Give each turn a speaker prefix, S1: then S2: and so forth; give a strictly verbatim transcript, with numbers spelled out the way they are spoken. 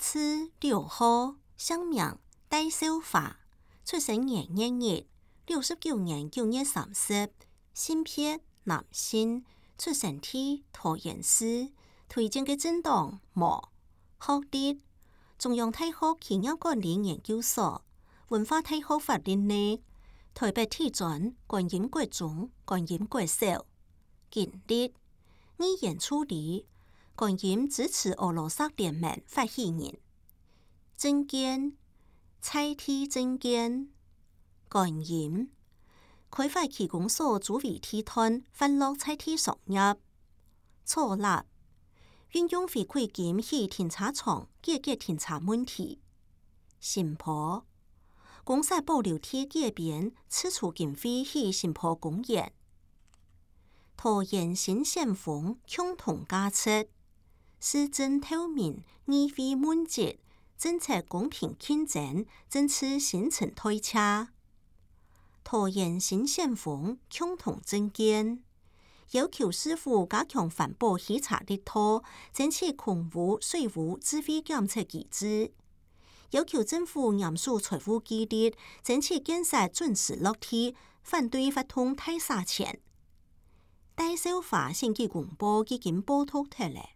S1: 次六號，鄉名戴少華，出生年一日，六十九年九月三十，性別男性，出生地桃園市，推薦嘅政黨無，學歷中央大學企業管理研究所，文化大學法律系，台北體專觀音國中、觀音國小，經歷語言處理，觀音支持俄羅斯聯盟發起人，政見蔡天政見，觀音開發區公所主委地段歡樂菜地商業，錯立運用回饋金去停車場解決停車問題，新坡公社保留地改變釋出經費去新坡公園，桃園新縣府共同加設市政透明、議會問責、政策公平競爭、政治新陳代謝。桃園新縣府共同政見，要求市府加強環保稽查力度，爭取空污、水污智慧監測機制；要求政府嚴肅財務紀律，爭取建設準時落地，反對發通太撒錢。戴少華先期公布已經報道出來。